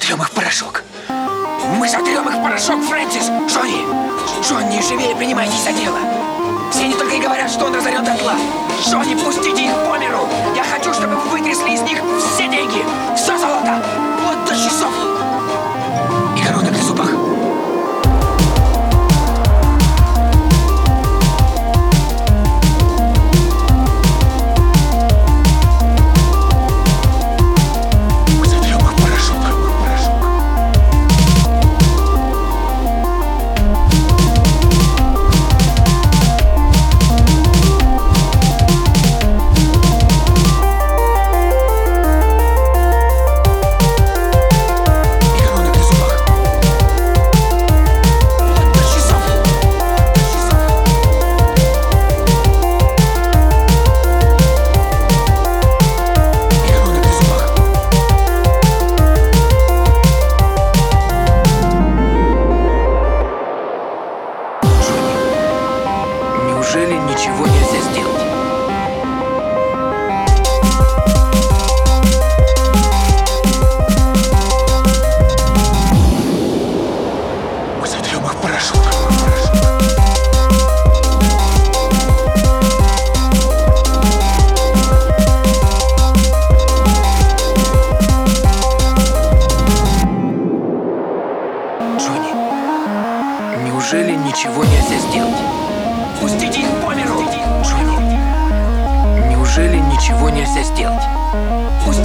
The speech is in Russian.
сотрем их в порошок. Мы сотрем их в порошок, Фрэнсис! Джонни! Джонни, живее принимайтесь за дело! Все они только и говорят, что он разорен дотла. Джонни, пустите их по миру! Я хочу, чтобы вы вытрясли из них все деньги, все золото, вплоть до часов и коронок на зубах. Неужели ничего нельзя сделать? Мы сотрем их в порошок. Джонни, неужели ничего нельзя сделать? Пустите их по миру! Джонни, неужели ничего нельзя сделать?